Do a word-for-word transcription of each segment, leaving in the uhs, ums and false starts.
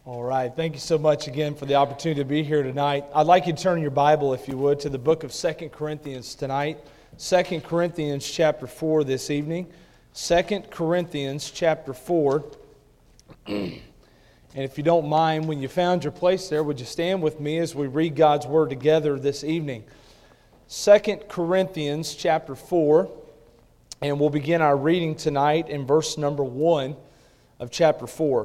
All right. Thank you so much again for the opportunity to be here tonight. I'd like you to turn your Bible, if you would, to the book of Second Corinthians tonight. Second Corinthians chapter four this evening. Second Corinthians chapter four. And if you don't mind, when you found your place there, would you stand with me as we read God's Word together this evening? Second Corinthians chapter four. And we'll begin our reading tonight in verse number one of chapter four.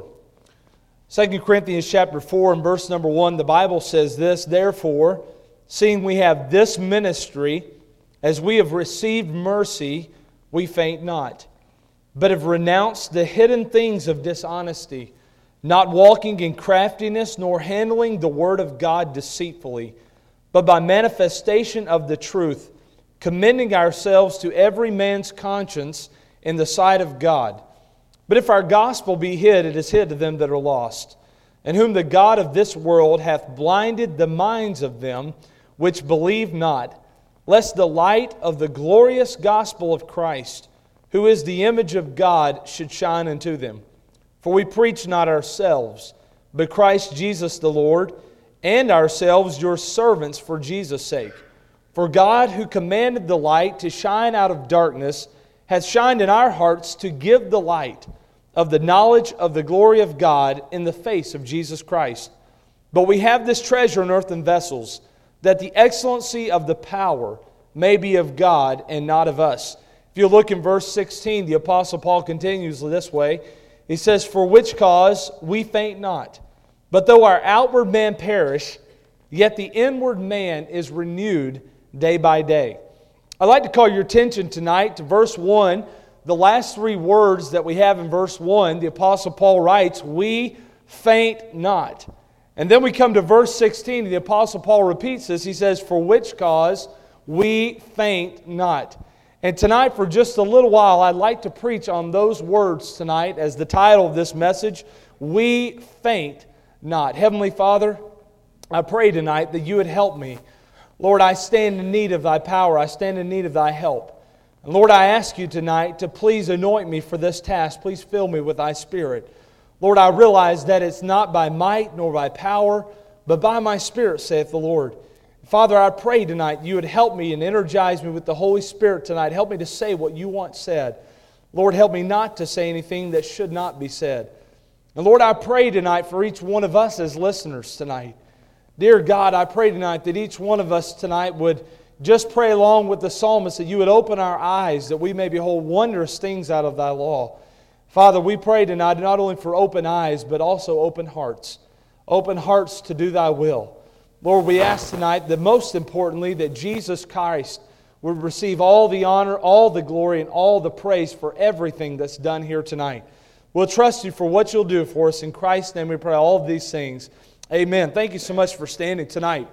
Second Corinthians chapter four and verse number one, the Bible says this, "Therefore, seeing we have this ministry, as we have received mercy, we faint not, but have renounced the hidden things of dishonesty, not walking in craftiness, nor handling the word of God deceitfully, but by manifestation of the truth, commending ourselves to every man's conscience in the sight of God. But if our gospel be hid, it is hid to them that are lost, in whom the God of this world hath blinded the minds of them which believe not, lest the light of the glorious gospel of Christ, who is the image of God, should shine unto them. For we preach not ourselves, but Christ Jesus the Lord, and ourselves your servants for Jesus' sake. For God, who commanded the light to shine out of darkness, hath shined in our hearts to give the light of the knowledge of the glory of God in the face of Jesus Christ. But we have this treasure in earthen vessels, that the excellency of the power may be of God and not of us." If you look in verse sixteen, the Apostle Paul continues this way. He says, "For which cause we faint not, but though our outward man perish, yet the inward man is renewed day by day." I'd like to call your attention tonight to verse one. The last three words that we have in verse one, the Apostle Paul writes, "We faint not." And then we come to verse sixteen, and the Apostle Paul repeats this. He says, "For which cause we faint not." And tonight, for just a little while, I'd like to preach on those words tonight as the title of this message, "We faint not." Heavenly Father, I pray tonight that you would help me. Lord, I stand in need of Thy power. I stand in need of Thy help. And Lord, I ask you tonight to please anoint me for this task. Please fill me with Thy Spirit. Lord, I realize that it's not by might nor by power, but by my Spirit, saith the Lord. Father, I pray tonight you would help me and energize me with the Holy Spirit tonight. Help me to say what you want said. Lord, help me not to say anything that should not be said. And Lord, I pray tonight for each one of us as listeners tonight. Dear God, I pray tonight that each one of us tonight would just pray along with the psalmist, that you would open our eyes, that we may behold wondrous things out of Thy law. Father, we pray tonight not only for open eyes, but also open hearts. Open hearts to do Thy will. Lord, we ask tonight that most importantly, that Jesus Christ would receive all the honor, all the glory, and all the praise for everything that's done here tonight. We'll trust you for what you'll do for us. In Christ's name we pray all of these things. Amen. Thank you so much for standing tonight.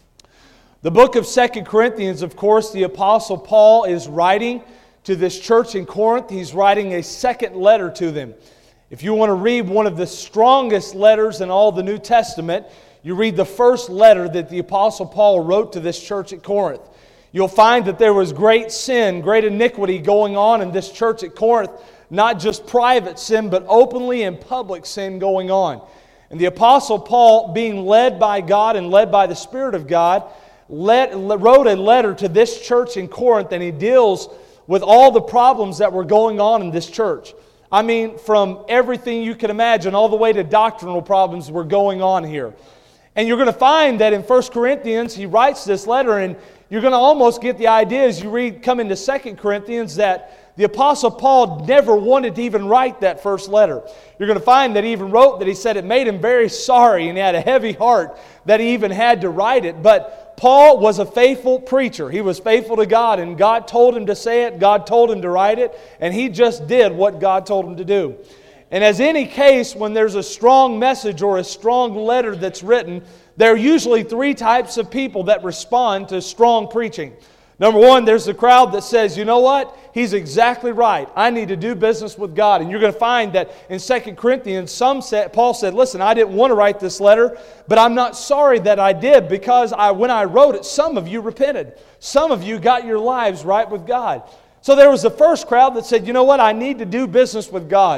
The book of Second Corinthians, of course, the Apostle Paul is writing to this church in Corinth. He's writing a second letter to them. If you want to read one of the strongest letters in all the New Testament, you read the first letter that the Apostle Paul wrote to this church at Corinth. You'll find that there was great sin, great iniquity going on in this church at Corinth. Not just private sin, but openly and public sin going on. And the Apostle Paul, being led by God and led by the Spirit of God, led, wrote a letter to this church in Corinth, and he deals with all the problems that were going on in this church. I mean, from everything you can imagine, all the way to doctrinal problems were going on here. And you're going to find that in First Corinthians, he writes this letter, and you're going to almost get the idea as you read, come into Second Corinthians, that the Apostle Paul never wanted to even write that first letter. You're going to find that he even wrote that he said it made him very sorry and he had a heavy heart that he even had to write it. But Paul was a faithful preacher. He was faithful to God, and God told him to say it. God told him to write it, and he just did what God told him to do. And as any case, when there's a strong message or a strong letter that's written, there are usually three types of people that respond to strong preaching. Number one, there's the crowd that says, you know what? He's exactly right. I need to do business with God. And you're going to find that in Second Corinthians, some said, Paul said, listen, I didn't want to write this letter, but I'm not sorry that I did, because I, when I wrote it, some of you repented. Some of you got your lives right with God. So there was the first crowd that said, you know what? I need to do business with God.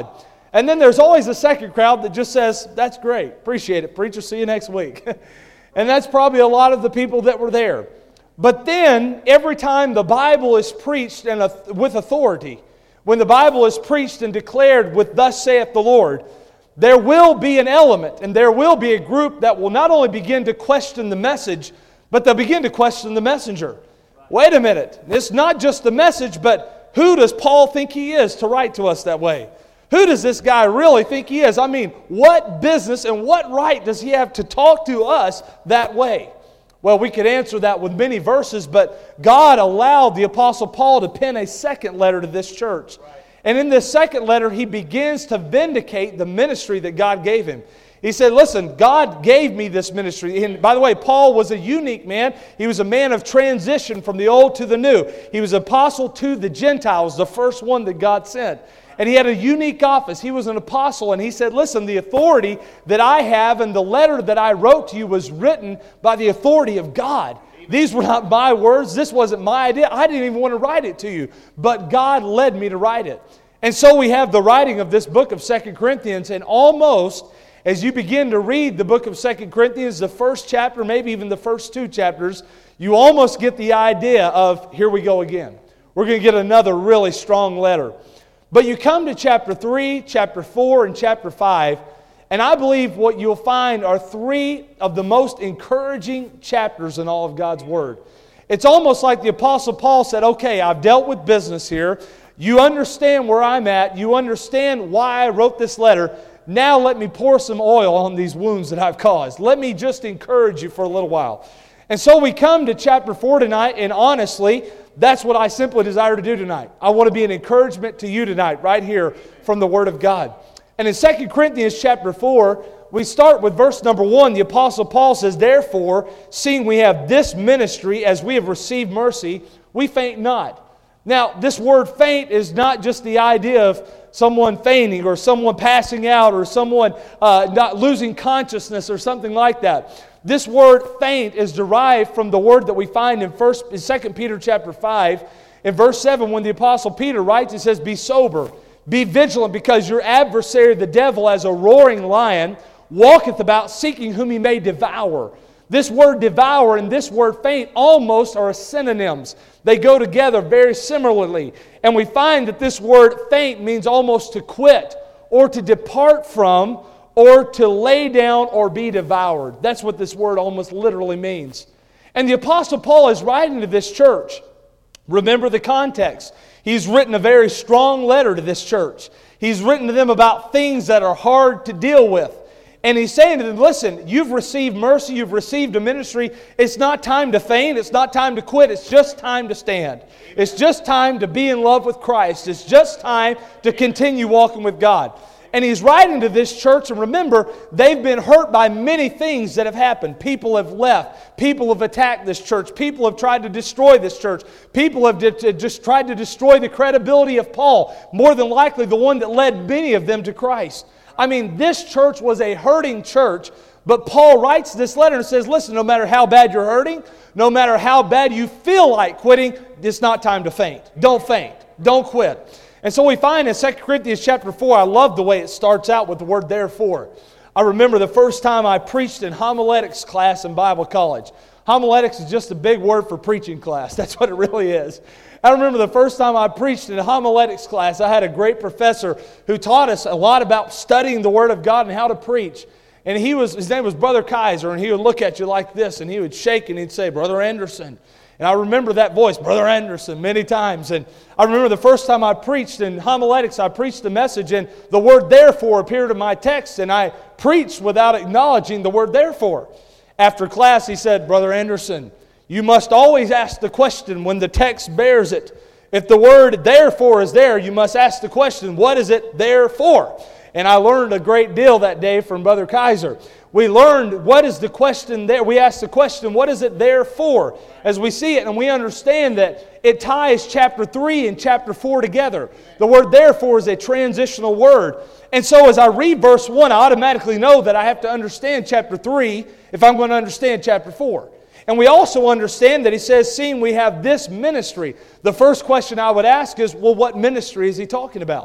And then there's always a second crowd that just says, that's great, appreciate it, preacher, see you next week. And that's probably a lot of the people that were there. But then, every time the Bible is preached and with authority, when the Bible is preached and declared with thus saith the Lord, there will be an element and there will be a group that will not only begin to question the message, but they'll begin to question the messenger. Wait a minute, it's not just the message, but who does Paul think he is to write to us that way? Who does this guy really think he is? I mean, what business and what right does he have to talk to us that way? Well, we could answer that with many verses, but God allowed the Apostle Paul to pen a second letter to this church. And in this second letter, he begins to vindicate the ministry that God gave him. He said, listen, God gave me this ministry. And by the way, Paul was a unique man. He was a man of transition from the old to the new. He was apostle to the Gentiles, the first one that God sent. And he had a unique office. He was an apostle. And he said, listen, the authority that I have and the letter that I wrote to you was written by the authority of God. These were not my words. This wasn't my idea. I didn't even want to write it to you. But God led me to write it. And so we have the writing of this book of Second Corinthians. And almost as you begin to read the book of Second Corinthians, the first chapter, maybe even the first two chapters, you almost get the idea of, here we go again. We're going to get another really strong letter. But you come to chapter three, chapter four, and chapter five, and I believe what you'll find are three of the most encouraging chapters in all of God's Word. It's almost like the Apostle Paul said, okay, I've dealt with business here. You understand where I'm at. You understand why I wrote this letter. Now let me pour some oil on these wounds that I've caused. Let me just encourage you for a little while. And so we come to chapter four tonight, and honestly, that's what I simply desire to do tonight. I want to be an encouragement to you tonight, right here from the Word of God. And in Second Corinthians chapter four, we start with verse number one. The Apostle Paul says, therefore, seeing we have this ministry, as we have received mercy, we faint not. Now, this word faint is not just the idea of someone fainting or someone passing out or someone uh, not losing consciousness or something like that. This word faint is derived from the word that we find in First, in Second Peter chapter five. In verse seven, when the Apostle Peter writes, it says, be sober, be vigilant, because your adversary, the devil, as a roaring lion, walketh about seeking whom he may devour. This word devour and this word faint almost are synonyms. They go together very similarly. And we find that this word faint means almost to quit or to depart from or to lay down or be devoured. That's what this word almost literally means. And the Apostle Paul is writing to this church. Remember the context. He's written a very strong letter to this church. He's written to them about things that are hard to deal with. And he's saying to them, listen, you've received mercy, you've received a ministry. It's not time to faint, it's not time to quit, it's just time to stand. It's just time to be in love with Christ. It's just time to continue walking with God. And he's writing to this church, and remember, they've been hurt by many things that have happened. People have left. People have attacked this church. People have tried to destroy this church. People have just tried to destroy the credibility of Paul, more than likely the one that led many of them to Christ. I mean, this church was a hurting church, but Paul writes this letter and says, listen, no matter how bad you're hurting, no matter how bad you feel like quitting, it's not time to faint. Don't faint. Don't quit. And so we find in Second Corinthians chapter four, I love the way it starts out with the word therefore. I remember the first time I preached in homiletics class in Bible college. Homiletics is just a big word for preaching class. That's what it really is. I remember the first time I preached in a homiletics class, I had a great professor who taught us a lot about studying the Word of God and how to preach. And he was his name was Brother Kaiser, and he would look at you like this, and he would shake and he'd say, Brother Anderson. And I remember that voice, Brother Anderson, many times. And I remember the first time I preached in homiletics, I preached the message, and the word therefore appeared in my text, and I preached without acknowledging the word therefore. After class, he said, Brother Anderson, you must always ask the question when the text bears it. If the word therefore is there, you must ask the question, what is it there for? And I learned a great deal that day from Brother Kaiser. We learned what is the question there. We asked the question, what is it there for? As we see it, and we understand that it ties chapter three and chapter four together. The word therefore is a transitional word. And so as I read verse one, I automatically know that I have to understand chapter three if I'm going to understand chapter four. And we also understand that he says, seeing we have this ministry. The first question I would ask is, well, what ministry is he talking about?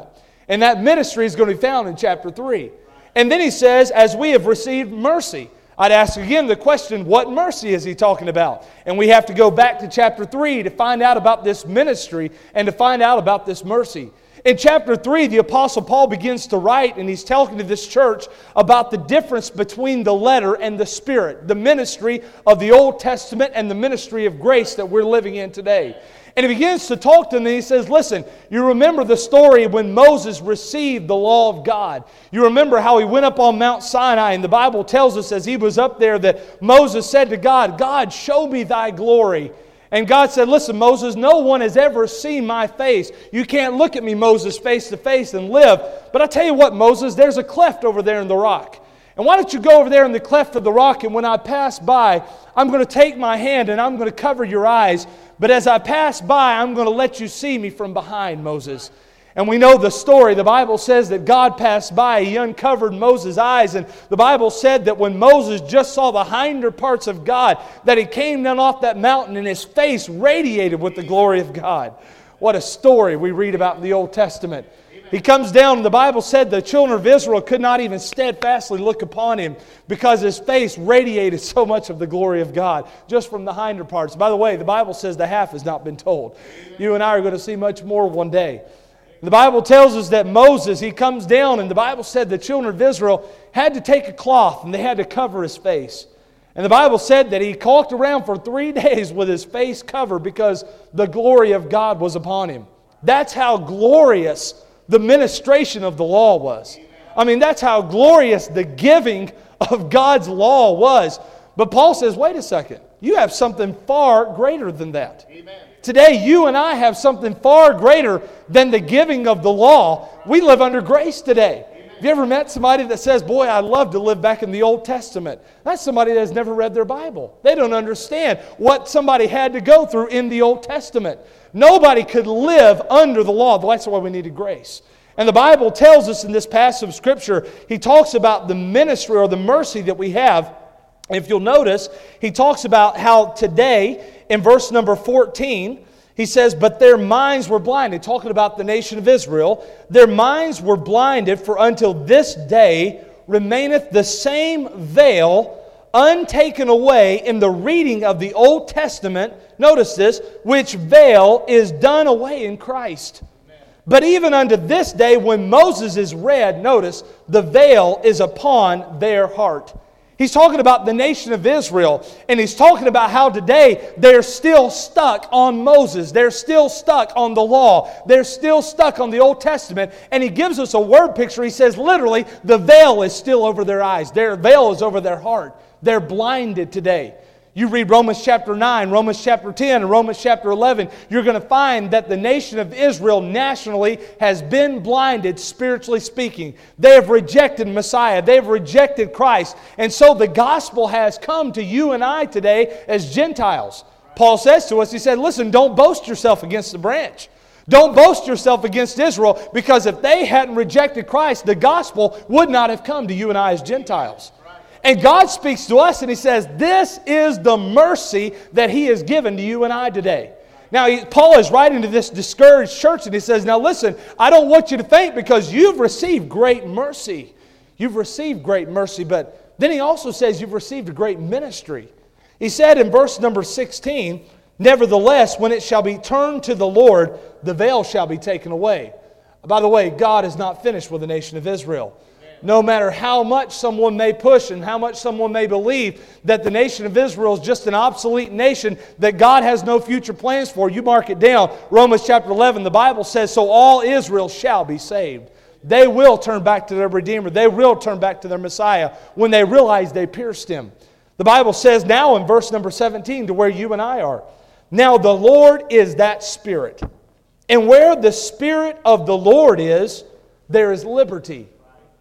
And that ministry is going to be found in chapter three. And then he says, as we have received mercy. I'd ask again the question, what mercy is he talking about? And we have to go back to chapter three to find out about this ministry and to find out about this mercy. In chapter three, the Apostle Paul begins to write, and he's talking to this church about the difference between the letter and the spirit, the ministry of the Old Testament and the ministry of grace that we're living in today. And he begins to talk to them, and he says, listen, you remember the story when Moses received the law of God. You remember how he went up on Mount Sinai, and the Bible tells us as he was up there that Moses said to God, God, show me thy glory. And God said, listen, Moses, no one has ever seen my face. You can't look at me, Moses, face to face and live. But I tell you what, Moses, there's a cleft over there in the rock. And why don't you go over there in the cleft of the rock, and when I pass by, I'm going to take my hand and I'm going to cover your eyes. But as I pass by, I'm going to let you see me from behind, Moses. And we know the story. The Bible says that God passed by. He uncovered Moses' eyes. And the Bible said that when Moses just saw the hinder parts of God, that he came down off that mountain and his face radiated with the glory of God. What a story we read about in the Old Testament. He comes down, and the Bible said the children of Israel could not even steadfastly look upon him because his face radiated so much of the glory of God just from the hinder parts. By the way, the Bible says the half has not been told. You and I are going to see much more one day. The Bible tells us that Moses, he comes down, and the Bible said the children of Israel had to take a cloth and they had to cover his face. And the Bible said that he walked around for three days with his face covered because the glory of God was upon him. That's how glorious the ministration of the law was. I mean, that's how glorious the giving of God's law was. But Paul says, wait a second, you have something far greater than that. Amen. Today, you and I have something far greater than the giving of the law. We live under grace today. Amen. Have you ever met somebody that says, boy, I'd love to live back in the Old Testament? That's somebody that has never read their Bible. They don't understand what somebody had to go through in the Old Testament. Nobody could live under the law. That's why we needed grace. And the Bible tells us in this passage of Scripture, he talks about the ministry or the mercy that we have. If you'll notice, he talks about how today, in verse number fourteen, he says, but their minds were blinded. Talking about the nation of Israel. Their minds were blinded, for until this day remaineth the same veil untaken away in the reading of the Old Testament. Notice this, which veil is done away in Christ. Amen. But even unto this day, when Moses is read, notice, the veil is upon their heart. He's talking about the nation of Israel, and he's talking about how today they're still stuck on Moses. They're still stuck on the law. They're still stuck on the Old Testament. And he gives us a word picture. He says literally, the veil is still over their eyes. Their veil is over their heart. They're blinded today. You read Romans chapter nine, Romans chapter ten, and Romans chapter eleven, you're going to find that the nation of Israel nationally has been blinded, spiritually speaking. They have rejected Messiah. They have rejected Christ. And so the gospel has come to you and I today as Gentiles. Paul says to us, he said, listen, don't boast yourself against the branch. Don't boast yourself against Israel, because if they hadn't rejected Christ, the gospel would not have come to you and I as Gentiles. And God speaks to us and He says, this is the mercy that He has given to you and I today. Now, he, Paul is writing to this discouraged church, and he says, now listen, I don't want you to faint because you've received great mercy. You've received great mercy, but then he also says you've received a great ministry. He said in verse number sixteen, nevertheless, when it shall be turned to the Lord, the veil shall be taken away. By the way, God is not finished with the nation of Israel. No matter how much someone may push and how much someone may believe that the nation of Israel is just an obsolete nation that God has no future plans for, you mark it down. Romans chapter eleven, the Bible says, so all Israel shall be saved. They will turn back to their Redeemer. They will turn back to their Messiah when they realize they pierced Him. The Bible says now in verse number seventeen, to where you and I are, now the Lord is that Spirit. And where the Spirit of the Lord is, there is liberty.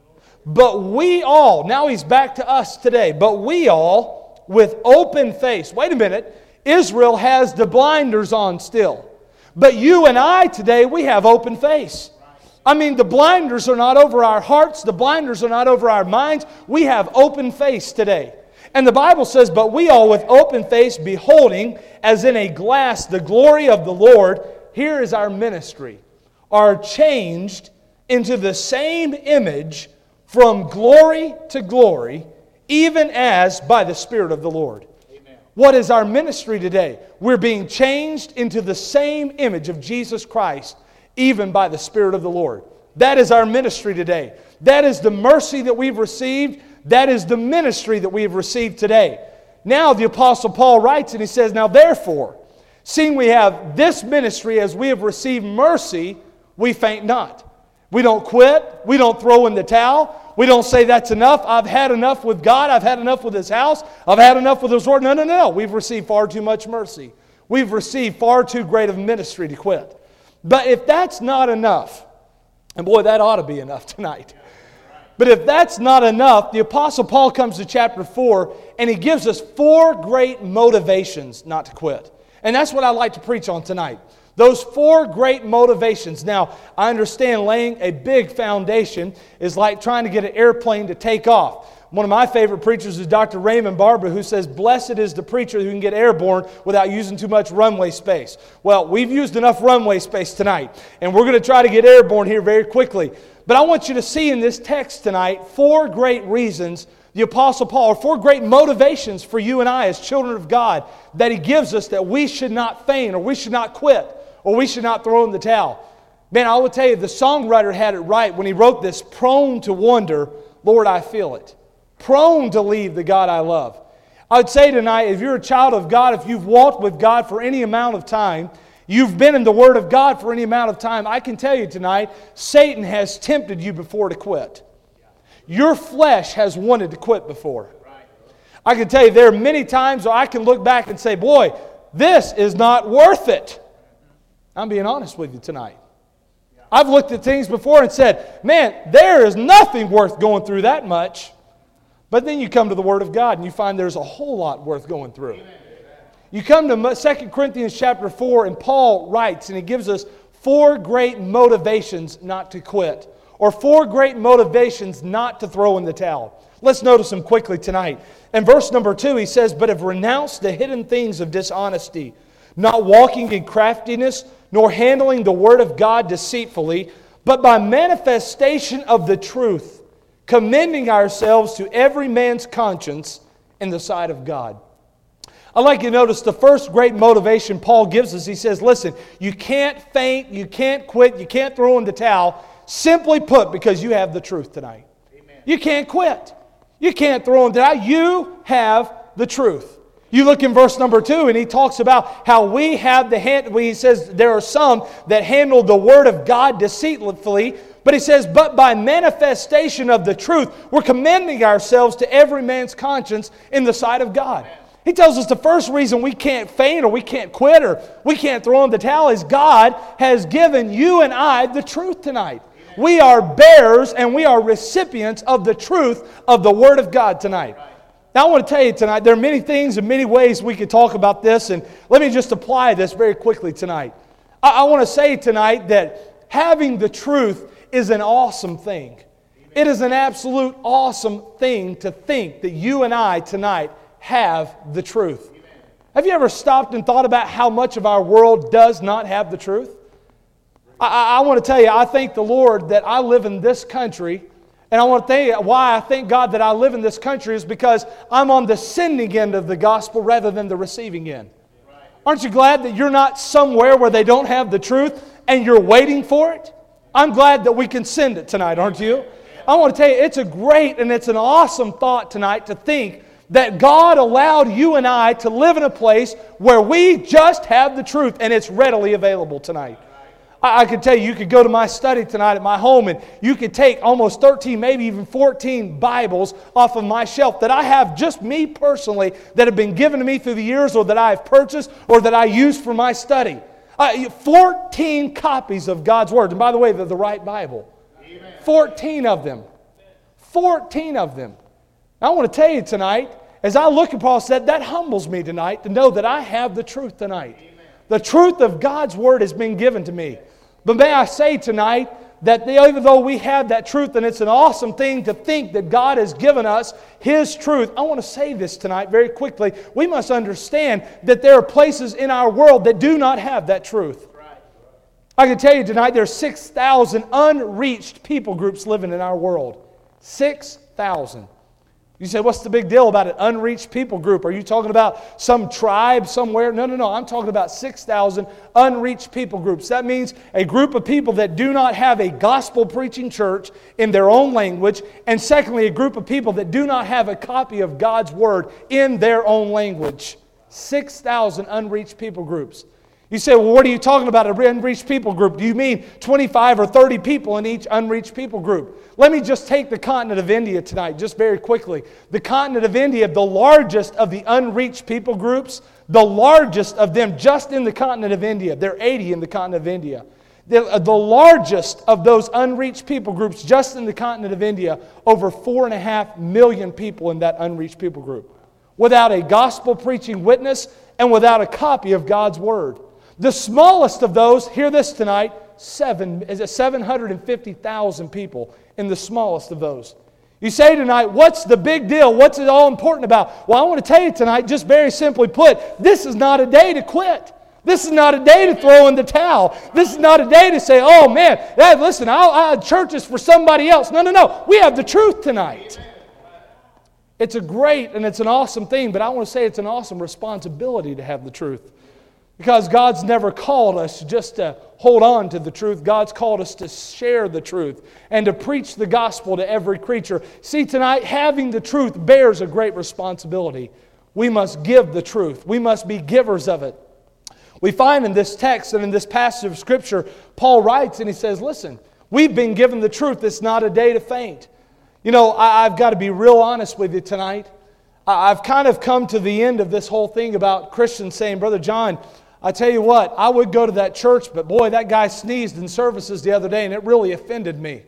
But we all, now he's back to us today, but we all, with open face. Wait a minute, Israel has the blinders on still. But you and I today, we have open face. I mean, the blinders are not over our hearts, the blinders are not over our minds. We have open face today. And the Bible says, but we all with open face, beholding as in a glass the glory of the Lord, here is our ministry, are changed into the same image from glory to glory, even as by the Spirit of the Lord. Amen. What is our ministry today? We're being changed into the same image of Jesus Christ, even by the Spirit of the Lord. That is our ministry today. That is the mercy that we've received. That is the ministry that we have received today. Now the Apostle Paul writes and he says, now therefore, seeing we have this ministry as we have received mercy, we faint not. We don't quit. We don't throw in the towel. We don't say that's enough. I've had enough with God. I've had enough with His house. I've had enough with His Word. No, no, no, no. We've received far too much mercy. We've received far too great of ministry to quit. But if that's not enough, and boy, that ought to be enough tonight. But if that's not enough, the Apostle Paul comes to chapter four and he gives us four great motivations not to quit. And that's what I'd like to preach on tonight. Those four great motivations. Now, I understand laying a big foundation is like trying to get an airplane to take off. One of my favorite preachers is Doctor Raymond Barber, who says, blessed is the preacher who can get airborne without using too much runway space. Well, we've used enough runway space tonight, and we're going to try to get airborne here very quickly. But I want you to see in this text tonight four great reasons the Apostle Paul, or four great motivations for you and I as children of God that he gives us that we should not faint, or we should not quit, or we should not throw in the towel. Man, I will tell you, the songwriter had it right when he wrote this, prone to wonder, Lord, I feel it. Prone to leave the God I love. I would say tonight, if you're a child of God, if you've walked with God for any amount of time, you've been in the Word of God for any amount of time, I can tell you tonight, Satan has tempted you before to quit. Your flesh has wanted to quit before. I can tell you there are many times where I can look back and say, boy, this is not worth it. I'm being honest with you tonight. I've looked at things before and said, man, there is nothing worth going through that much. But then you come to the Word of God and you find there's a whole lot worth going through. Amen. You come to Second Corinthians chapter four and Paul writes and he gives us four great motivations not to quit. Or four great motivations not to throw in the towel. Let's notice them quickly tonight. In verse number two he says, but have renounced the hidden things of dishonesty, not walking in craftiness, nor handling the Word of God deceitfully, but by manifestation of the truth, commending ourselves to every man's conscience in the sight of God. I'd like you to notice the first great motivation Paul gives us. He says, listen, you can't faint, you can't quit, you can't throw in the towel, simply put, because you have the truth tonight. Amen. You can't quit. You can't throw in the towel. You have the truth. You look in verse number two, and he talks about how we have the hand. He says there are some that handle the Word of God deceitfully, but he says, but by manifestation of the truth, we're commending ourselves to every man's conscience in the sight of God. Amen. He tells us the first reason we can't faint or we can't quit or we can't throw in the towel is God has given you and I the truth tonight. Amen. We are bearers and we are recipients of the truth of the Word of God tonight. Right. Now I want to tell you tonight, there are many things and many ways we could talk about this, and let me just apply this very quickly tonight. I, I want to say tonight that having the truth is an awesome thing. Amen. It is an absolute awesome thing to think that you and I tonight have the truth. Amen. Have you ever stopped and thought about how much of our world does not have the truth? I, I, I want to tell you, I thank the Lord that I live in this country, and I want to tell you why I thank God that I live in this country is because I'm on the sending end of the gospel rather than the receiving end. Right. Aren't you glad that you're not somewhere where they don't have the truth and you're waiting for it? I'm glad that we can send it tonight, aren't you? I want to tell you, it's a great and it's an awesome thought tonight to think that God allowed you and I to live in a place where we just have the truth and it's readily available tonight. I, I can tell you, you could go to my study tonight at my home and you could take almost thirteen, maybe even fourteen Bibles off of my shelf that I have just me personally that have been given to me through the years or that I have purchased or that I use for my study. Uh, fourteen copies of God's Word. And by the way, they're the right Bible. Amen. fourteen of them. fourteen of them. I want to tell you tonight, as I look at Paul said, that humbles me tonight to know that I have the truth tonight. Amen. The truth of God's Word has been given to me. But may I say tonight that even though we have that truth, and it's an awesome thing to think that God has given us His truth, I want to say this tonight very quickly. We must understand that there are places in our world that do not have that truth. I can tell you tonight there's six thousand unreached people groups living in our world. six thousand. You say, what's the big deal about an unreached people group? Are you talking about some tribe somewhere? No, no, no. I'm talking about six thousand unreached people groups. That means a group of people that do not have a gospel-preaching church in their own language. And secondly, a group of people that do not have a copy of God's Word in their own language. six thousand unreached people groups. You say, well, what are you talking about, an unreached people group? Do you mean twenty-five or thirty people in each unreached people group? Let me just take the continent of India tonight, just very quickly. The continent of India, the largest of the unreached people groups, the largest of them just in the continent of India. There are eighty in the continent of India. The, the largest of those unreached people groups just in the continent of India, over four and a half million people in that unreached people group. Without a gospel-preaching witness and without a copy of God's Word. The smallest of those, hear this tonight, seven, is it seven hundred fifty thousand people in the smallest of those. You say tonight, what's the big deal? What's it all important about? Well, I want to tell you tonight, just very simply put, this is not a day to quit. This is not a day to throw in the towel. This is not a day to say, oh man, that, listen, I'll, I'll, church is for somebody else. No, no, no. We have the truth tonight. It's a great and it's an awesome thing, but I want to say it's an awesome responsibility to have the truth. Because God's never called us just to hold on to the truth. God's called us to share the truth and to preach the gospel to every creature. See, tonight, having the truth bears a great responsibility. We must give the truth. We must be givers of it. We find in this text and in this passage of Scripture, Paul writes and he says, listen, we've been given the truth. It's not a day to faint. You know, I, I've got to be real honest with you tonight. I, I've kind of come to the end of this whole thing about Christians saying, Brother John, I tell you what, I would go to that church, but boy, that guy sneezed in services the other day and it really offended me.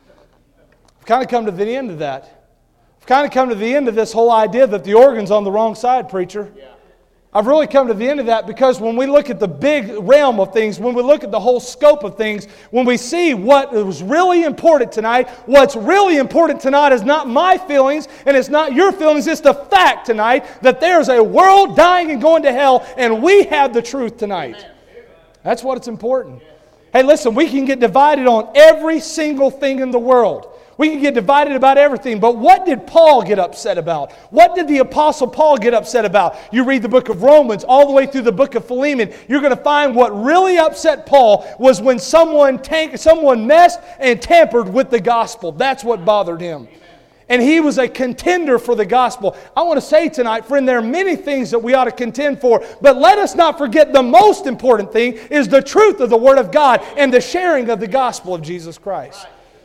I've kind of come to the end of that. I've kind of come to the end of this whole idea that the organ's on the wrong side, preacher. Yeah. I've really come to the end of that because when we look at the big realm of things, when we look at the whole scope of things, when we see what was really important tonight, what's really important tonight is not my feelings and it's not your feelings, it's the fact tonight that there's a world dying and going to hell and we have the truth tonight. That's what it's important. Hey, listen, we can get divided on every single thing in the world. We can get divided about everything, but what did Paul get upset about? What did the Apostle Paul get upset about? You read the book of Romans all the way through the book of Philemon, you're going to find what really upset Paul was when someone tank, someone messed and tampered with the gospel. That's what bothered him. And he was a contender for the gospel. I want to say tonight, friend, there are many things that we ought to contend for, but let us not forget the most important thing is the truth of the Word of God and the sharing of the gospel of Jesus Christ.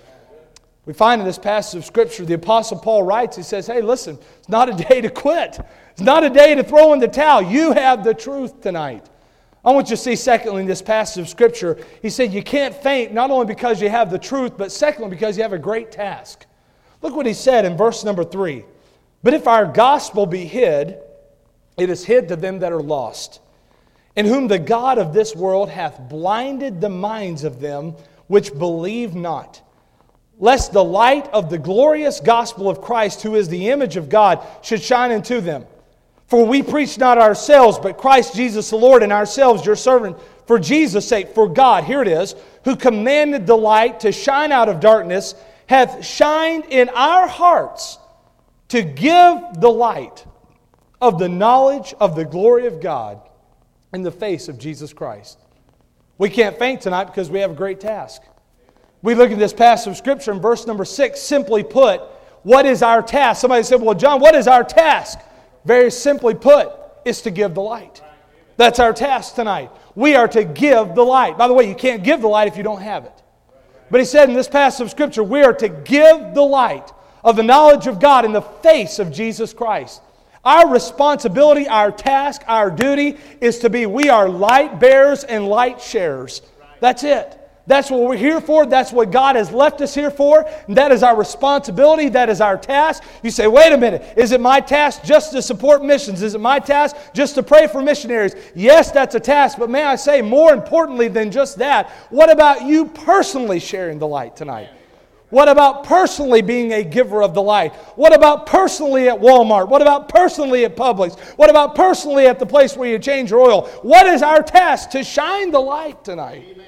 We find in this passage of Scripture, the Apostle Paul writes, he says, hey, listen, it's not a day to quit. It's not a day to throw in the towel. You have the truth tonight. I want you to see, secondly, in this passage of Scripture, he said you can't faint not only because you have the truth, but secondly, because you have a great task. Look what he said in verse number three. But if our gospel be hid, it is hid to them that are lost, in whom the God of this world hath blinded the minds of them which believe not, lest the light of the glorious gospel of Christ, who is the image of God, should shine into them. For we preach not ourselves, but Christ Jesus the Lord, and ourselves your servant, for Jesus' sake, for God, here it is, who commanded the light to shine out of darkness, hath shined in our hearts to give the light of the knowledge of the glory of God in the face of Jesus Christ. We can't faint tonight because we have a great task. We look at this passage of Scripture in verse number six, simply put, what is our task? Somebody said, well, John, what is our task? Very simply put, it's to give the light. That's our task tonight. We are to give the light. By the way, you can't give the light if you don't have it. But he said in this passage of Scripture, we are to give the light of the knowledge of God in the face of Jesus Christ. Our responsibility, our task, our duty is to be, we are light bearers and light sharers. That's it. That's what we're here for. That's what God has left us here for. And that is our responsibility. That is our task. You say, wait a minute. Is it my task just to support missions? Is it my task just to pray for missionaries? Yes, that's a task. But may I say, more importantly than just that, what about you personally sharing the light tonight? What about personally being a giver of the light? What about personally at Walmart? What about personally at Publix? What about personally at the place where you change your oil? What is our task? To shine the light tonight.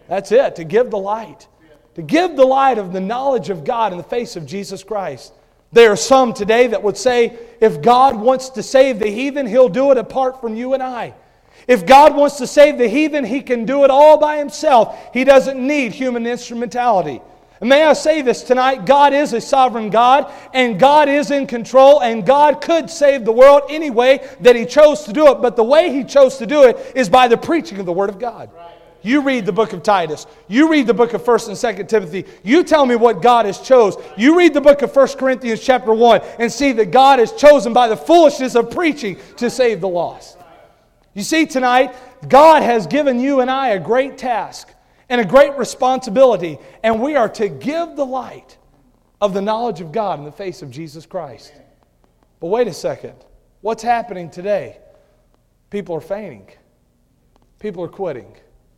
That's it, to give the light. To give the light of the knowledge of God in the face of Jesus Christ. There are some today that would say, if God wants to save the heathen, He'll do it apart from you and I. If God wants to save the heathen, He can do it all by Himself. He doesn't need human instrumentality. And may I say this tonight, God is a sovereign God, and God is in control, and God could save the world any way that He chose to do it. But the way He chose to do it is by the preaching of the Word of God. You read the book of Titus. You read the book of First and Second Timothy. You tell me what God has chose. You read the book of First Corinthians chapter one and see that God has chosen by the foolishness of preaching to save the lost. You see tonight, God has given you and I a great task and a great responsibility, and we are to give the light of the knowledge of God in the face of Jesus Christ. But wait a second. What's happening today? People are fainting. People are quitting.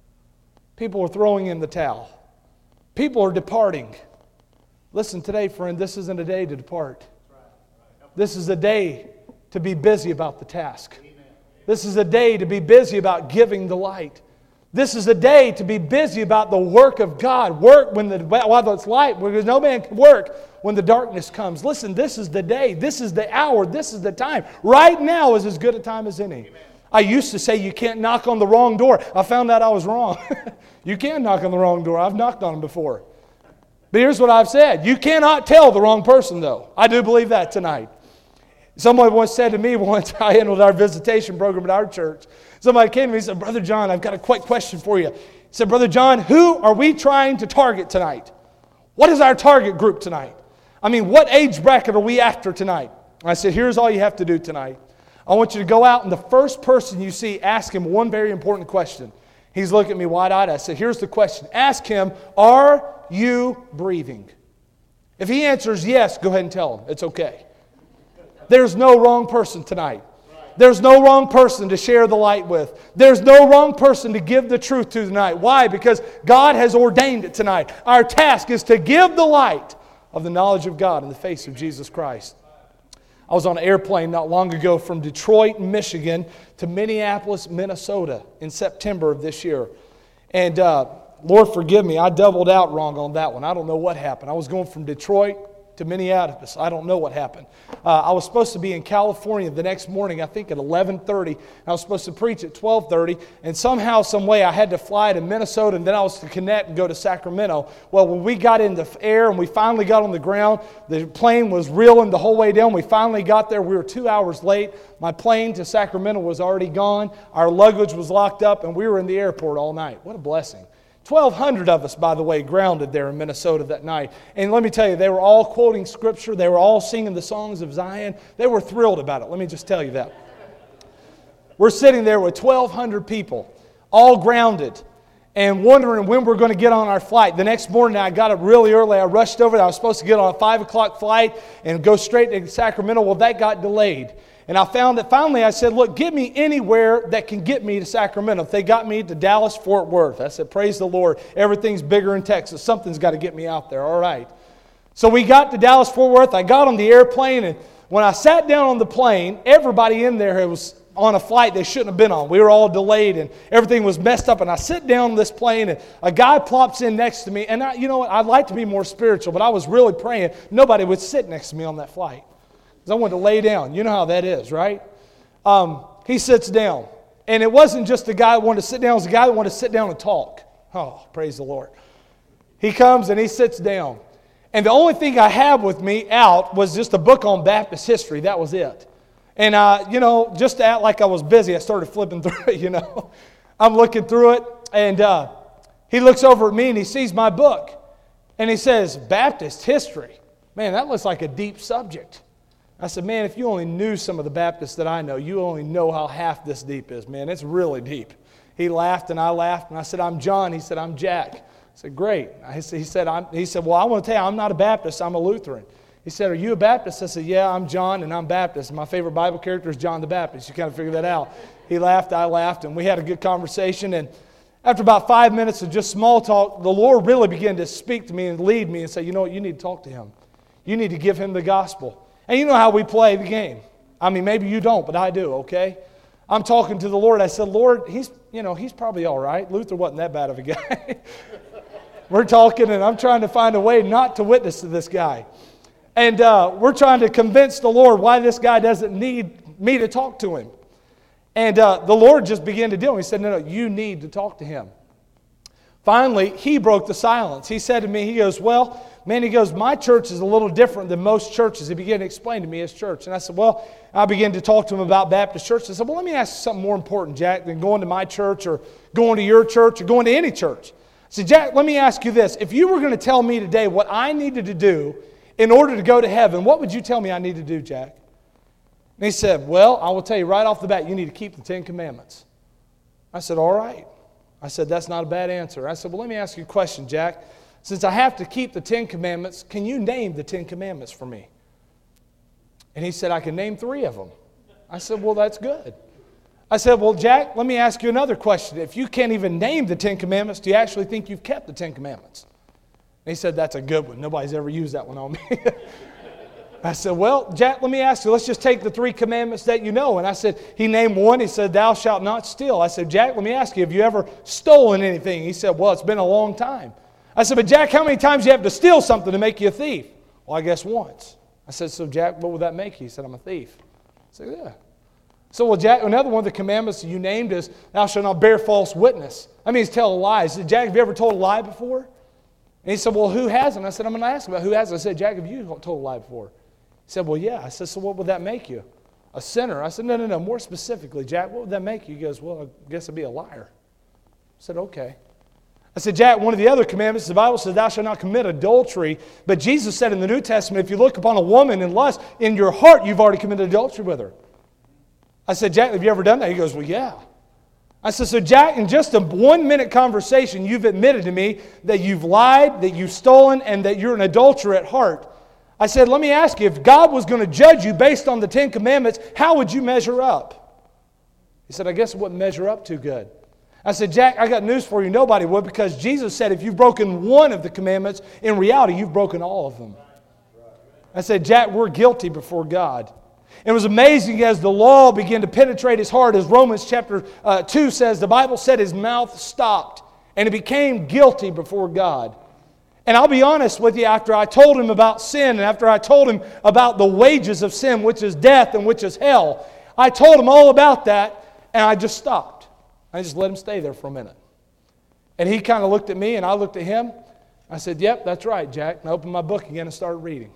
People are throwing in the towel. People are departing. Listen today, friend, this isn't a day to depart. This is a day to be busy about the task. This is a day to be busy about giving the light. This is a day to be busy about the work of God. Work when the while it's light, because no man can work when the darkness comes. Listen, this is the day. This is the hour. This is the time. Right now is as good a time as any. Amen. I used to say you can't knock on the wrong door. I found out I was wrong. You can knock on the wrong door. I've knocked on them before. But here's what I've said. You cannot tell the wrong person, though. I do believe that tonight. Someone once said to me once, I handled our visitation program at our church. Somebody came to me and said, Brother John, I've got a quick question for you. He said, Brother John, who are we trying to target tonight? What is our target group tonight? I mean, what age bracket are we after tonight? And I said, here's all you have to do tonight. I want you to go out and the first person you see, ask him one very important question. He's looking at me wide-eyed. I said, here's the question. Ask him, are you breathing? If he answers yes, go ahead and tell him. It's okay. There's no wrong person tonight. There's no wrong person to share the light with. There's no wrong person to give the truth to tonight. Why? Because God has ordained it tonight. Our task is to give the light of the knowledge of God in the face of Jesus Christ. I was on an airplane not long ago from Detroit, Michigan to Minneapolis, Minnesota in September of this year. And uh, Lord forgive me, I doubled out wrong on that one. I don't know what happened. I was going from Detroit to Minneapolis. I don't know what happened. Uh, I was supposed to be in California the next morning, I think at eleven thirty. I was supposed to preach at twelve thirty, and somehow, some way, I had to fly to Minnesota, and then I was to connect and go to Sacramento. Well, when we got in the air and we finally got on the ground, the plane was reeling the whole way down. We finally got there. We were two hours late. My plane to Sacramento was already gone. Our luggage was locked up, and we were in the airport all night. What a blessing. twelve hundred of us, by the way, grounded there in Minnesota that night. And let me tell you, they were all quoting Scripture. They were all singing the songs of Zion. They were thrilled about it. Let me just tell you that. We're sitting there with twelve hundred people, all grounded, and wondering when we're going to get on our flight. The next morning, I got up really early. I rushed over. I was supposed to get on a five o'clock flight and go straight to Sacramento. Well, that got delayed. And I found that finally I said, look, get me anywhere that can get me to Sacramento. If they got me to Dallas, Fort Worth, I said, praise the Lord. Everything's bigger in Texas. Something's got to get me out there. All right. So we got to Dallas, Fort Worth. I got on the airplane, and when I sat down on the plane, everybody in there was on a flight they shouldn't have been on. We were all delayed, and everything was messed up. And I sit down on this plane, and a guy plops in next to me. And I, you know what? I'd like to be more spiritual, but I was really praying nobody would sit next to me on that flight. I wanted to lay down. You know how that is, right? Um, he sits down. And it wasn't just a guy that wanted to sit down. It was a guy that wanted to sit down and talk. Oh, praise the Lord. He comes and he sits down. And the only thing I had with me out was just a book on Baptist history. That was it. And, uh, you know, just to act like I was busy, I started flipping through it, you know. I'm looking through it. And uh, he looks over at me and he sees my book. And he says, Baptist history. Man, that looks like a deep subject. I said, man, if you only knew some of the Baptists that I know, you only know how half this deep is, man. It's really deep. He laughed and I laughed, and I said, I'm John. He said, I'm Jack. I said, great. I said, he, said, I'm, he said, well, I want to tell you, I'm not a Baptist. I'm a Lutheran. He said, are you a Baptist? I said, yeah, I'm John, and I'm Baptist. My favorite Bible character is John the Baptist. You kind of figure that out. He laughed, I laughed, and we had a good conversation. And after about five minutes of just small talk, the Lord really began to speak to me and lead me and say, you know what, you need to talk to him. You need to give him the gospel. And you know how we play the game. I mean, maybe you don't, but I do, okay? I'm talking to the Lord. I said, Lord, he's, you know, he's probably all right. Luther wasn't that bad of a guy. We're talking, and I'm trying to find a way not to witness to this guy. And uh, we're trying to convince the Lord why this guy doesn't need me to talk to him. And uh, the Lord just began to deal with him. He said, no, no, you need to talk to him. Finally, he broke the silence. He said to me, he goes, well, man, he goes, my church is a little different than most churches. He began to explain to me his church. And I said, well, I began to talk to him about Baptist church. I said, well, let me ask you something more important, Jack, than going to my church or going to your church or going to any church. I said, Jack, let me ask you this. If you were going to tell me today what I needed to do in order to go to heaven, what would you tell me I need to do, Jack? And he said, well, I will tell you right off the bat, you need to keep the Ten Commandments. I said, all right. I said, that's not a bad answer. I said, well, let me ask you a question, Jack. Since I have to keep the Ten Commandments, can you name the Ten Commandments for me? And he said, I can name three of them. I said, well, that's good. I said, well, Jack, let me ask you another question. If you can't even name the Ten Commandments, do you actually think you've kept the Ten Commandments? And he said, that's a good one. Nobody's ever used that one on me. I said, well, Jack, let me ask you, let's just take the three commandments that you know. And I said, he named one. He said, thou shalt not steal. I said, Jack, let me ask you, have you ever stolen anything? He said, well, it's been a long time. I said, but Jack, how many times do you have to steal something to make you a thief? Well, I guess once. I said, so Jack, what would that make you? He said, I'm a thief. I said, yeah. So, well, Jack, another one of the commandments you named is, thou shalt not bear false witness. That means tell a lie. I said, Jack, have you ever told a lie before? And he said, well, who hasn't? I said, I'm going to ask about who hasn't. I said, Jack, have you told a lie before? He said, well, yeah. I said, so what would that make you? A sinner? I said, no, no, no. More specifically, Jack, what would that make you? He goes, well, I guess I'd be a liar. I said, okay. I said, Jack, one of the other commandments, the Bible says, thou shalt not commit adultery. But Jesus said in the New Testament, if you look upon a woman in lust, in your heart, you've already committed adultery with her. I said, Jack, have you ever done that? He goes, well, yeah. I said, so Jack, in just a one-minute conversation, you've admitted to me that you've lied, that you've stolen, and that you're an adulterer at heart. I said, let me ask you, if God was going to judge you based on the Ten Commandments, how would you measure up? He said, I guess it wouldn't measure up too good. I said, Jack, I got news for you. Nobody would, because Jesus said if you've broken one of the commandments, in reality, you've broken all of them. I said, Jack, we're guilty before God. It was amazing as the law began to penetrate his heart, as Romans chapter uh, two says, the Bible said his mouth stopped, and he became guilty before God. And I'll be honest with you, after I told him about sin, and after I told him about the wages of sin, which is death and which is hell, I told him all about that, and I just stopped. I just let him stay there for a minute. And he kind of looked at me, and I looked at him. I said, yep, that's right, Jack. And I opened my book again and started reading.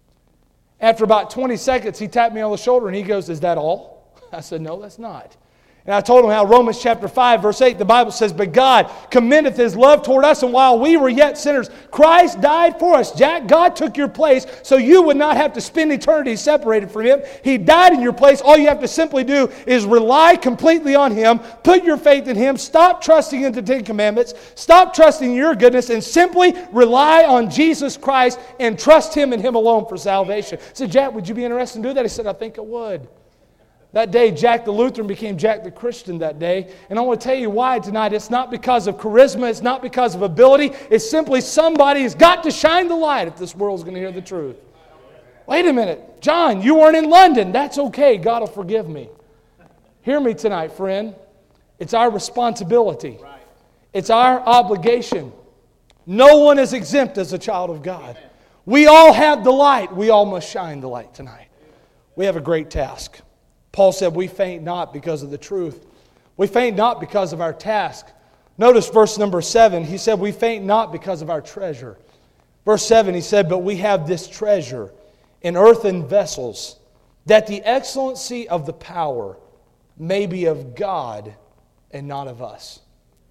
After about twenty seconds, he tapped me on the shoulder, and he goes, is that all? I said, no, that's not. And I told him how Romans chapter five, verse eight, the Bible says, but God commendeth His love toward us, and while we were yet sinners, Christ died for us. Jack, God took your place so you would not have to spend eternity separated from Him. He died in your place. All you have to simply do is rely completely on Him, put your faith in Him, stop trusting in the Ten Commandments, stop trusting in your goodness, and simply rely on Jesus Christ and trust Him and Him alone for salvation. I said, Jack, would you be interested in doing that? He said, I think I would. That day, Jack the Lutheran became Jack the Christian that day. And I want to tell you why tonight. It's not because of charisma. It's not because of ability. It's simply somebody has got to shine the light if this world's going to hear the truth. Wait a minute. John, you weren't in London. That's okay. God will forgive me. Hear me tonight, friend. It's our responsibility. It's our obligation. No one is exempt as a child of God. We all have the light. We all must shine the light tonight. We have a great task. Paul said, we faint not because of the truth. We faint not because of our task. Notice verse number seven. He said, we faint not because of our treasure. Verse seven, he said, but we have this treasure in earthen vessels, that the excellency of the power may be of God and not of us.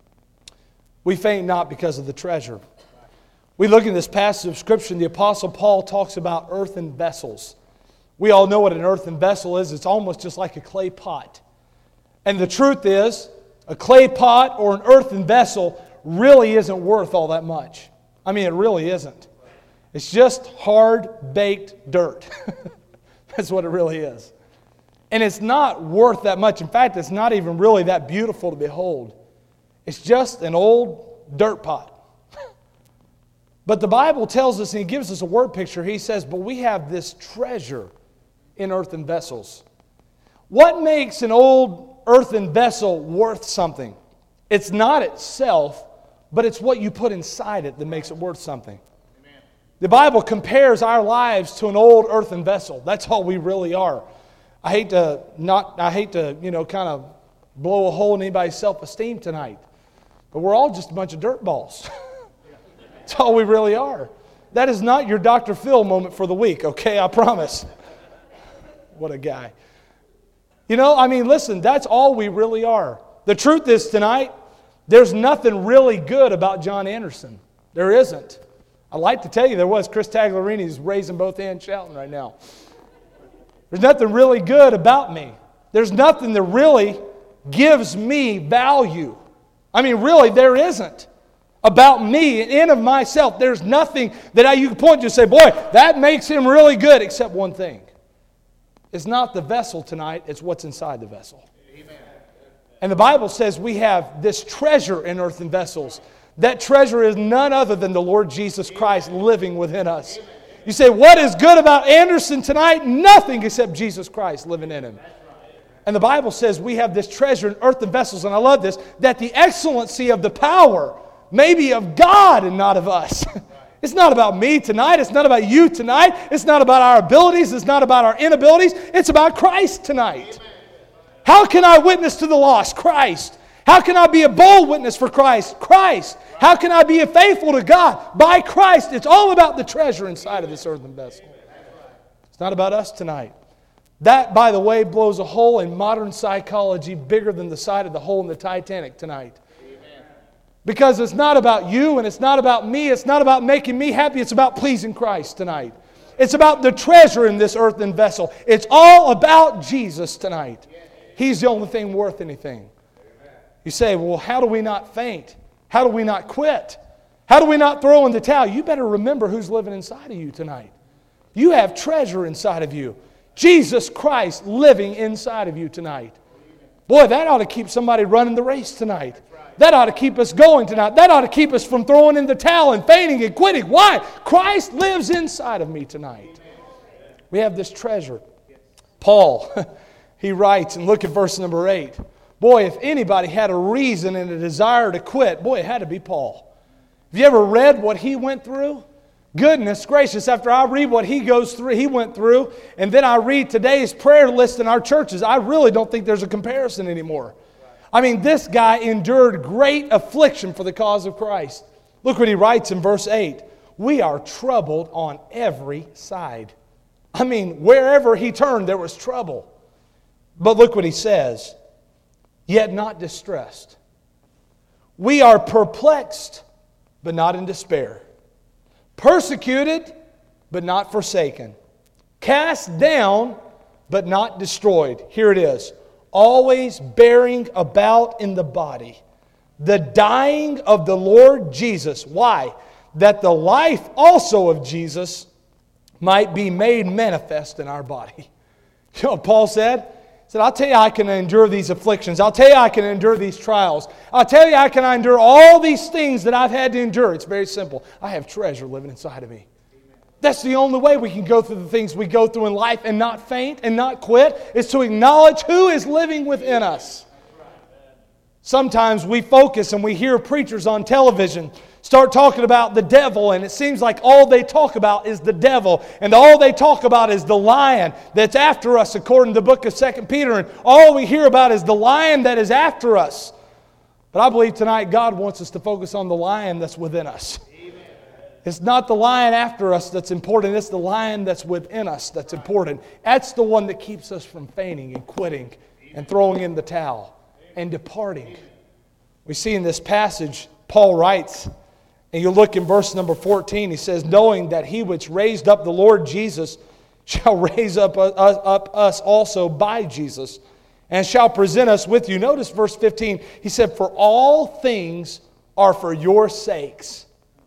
We faint not because of the treasure. We look in this passage of Scripture, and the Apostle Paul talks about earthen vessels. We all know what an earthen vessel is. It's almost just like a clay pot. And the truth is, a clay pot or an earthen vessel really isn't worth all that much. I mean, it really isn't. It's just hard-baked dirt. That's what it really is. And it's not worth that much. In fact, it's not even really that beautiful to behold. It's just an old dirt pot. But the Bible tells us, and He gives us a word picture. He says, but we have this treasure in earthen vessels. What makes an old earthen vessel worth something? It's not itself, but it's what you put inside it that makes it worth something. Amen. The Bible compares our lives to an old earthen vessel. That's all we really are. I hate to not. I hate to you know kind of blow a hole in anybody's self-esteem tonight, but we're all just a bunch of dirt balls. That's all we really are. That is not your Doctor Phil moment for the week. Okay, I promise. What a guy. You know, I mean, listen. That's all we really are. The truth is tonight, there's nothing really good about John Anderson. There isn't. I'd like to tell you there was. Chris Tagliarini's raising both hands shouting right now. There's nothing really good about me. There's nothing that really gives me value. I mean, really, there isn't. About me, in of myself, there's nothing that I, you can point to and say, boy, that makes him really good, except one thing. It's not the vessel tonight, it's what's inside the vessel. And the Bible says we have this treasure in earthen vessels. That treasure is none other than the Lord Jesus Christ living within us. You say, what is good about Anderson tonight? Nothing except Jesus Christ living in him. And the Bible says we have this treasure in earthen vessels, and I love this, that the excellency of the power may be of God and not of us. It's not about me tonight. It's not about you tonight. It's not about our abilities. It's not about our inabilities. It's about Christ tonight. How can I witness to the lost? Christ. How can I be a bold witness for Christ? Christ. How can I be faithful to God? By Christ. It's all about the treasure inside of this earthen vessel. It's not about us tonight. That, by the way, blows a hole in modern psychology bigger than the side of the hole in the Titanic tonight. Because it's not about you and it's not about me. It's not about making me happy. It's about pleasing Christ tonight. It's about the treasure in this earthen vessel. It's all about Jesus tonight. He's the only thing worth anything. You say, well, how do we not faint? How do we not quit? How do we not throw in the towel? You better remember who's living inside of you tonight. You have treasure inside of you. Jesus Christ living inside of you tonight. Boy, that ought to keep somebody running the race tonight. That ought to keep us going tonight. That ought to keep us from throwing in the towel and fainting and quitting. Why? Christ lives inside of me tonight. We have this treasure. Paul, he writes, and look at verse number eight. Boy, if anybody had a reason and a desire to quit, boy, it had to be Paul. Have you ever read what he went through? Goodness gracious, after I read what he goes through, he went through, and then I read today's prayer list in our churches, I really don't think there's a comparison anymore. I mean, this guy endured great affliction for the cause of Christ. Look what he writes in verse eight. We are troubled on every side. I mean, wherever he turned, there was trouble. But look what he says. Yet not distressed. We are perplexed, but not in despair. Persecuted, but not forsaken. Cast down, but not destroyed. Here it is. Always bearing about in the body the dying of the Lord Jesus. Why? That the life also of Jesus might be made manifest in our body. You know what Paul said? He said, I'll tell you I can endure these afflictions. I'll tell you I can endure these trials. I'll tell you I can endure all these things that I've had to endure. It's very simple. I have treasure living inside of me. That's the only way we can go through the things we go through in life and not faint and not quit, is to acknowledge who is living within us. Sometimes we focus and we hear preachers on television start talking about the devil, and it seems like all they talk about is the devil, and all they talk about is the lion that's after us, according to the book of Second Peter, and all we hear about is the lion that is after us. But I believe tonight God wants us to focus on the lion that's within us. It's not the lion after us that's important. It's the lion that's within us that's important. That's the one that keeps us from fainting and quitting and throwing in the towel and departing. We see in this passage, Paul writes, and you look in verse number fourteen, he says, knowing that he which raised up the Lord Jesus shall raise up us, up us also by Jesus and shall present us with you. Notice verse fifteen. He said, for all things are for your sakes,